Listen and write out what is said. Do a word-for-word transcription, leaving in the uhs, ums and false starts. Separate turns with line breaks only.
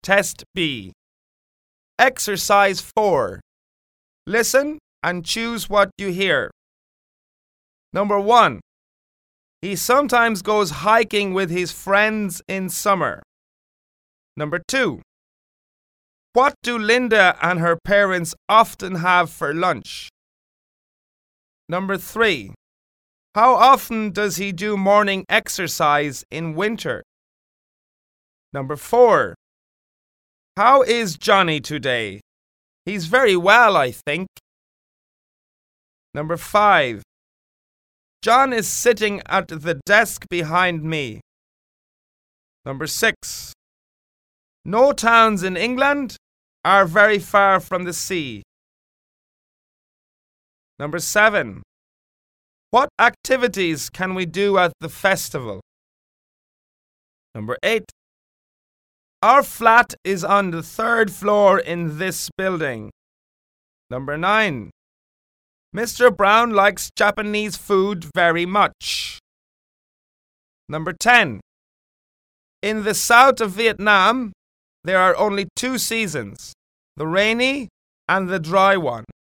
Test B. Exercise four. Listen and choose what you hear. Number one. He sometimes goes hiking with his friends in summer. Number two. What do Linda and her parents often have for lunch? Number three. How often does he do morning exercise in winter? Number four. How is Johnny today? He's very well, I think. Number five. John is sitting at the desk behind me. Number six. No towns in England are very far from the sea. Number seven. What activities can we do at the festival? Number eight. Our flat is on the third floor in this building. Number nine. Mister Brown likes Japanese food very much. Number ten. In the south of Vietnam, there are only two seasons, the rainy and the dry one.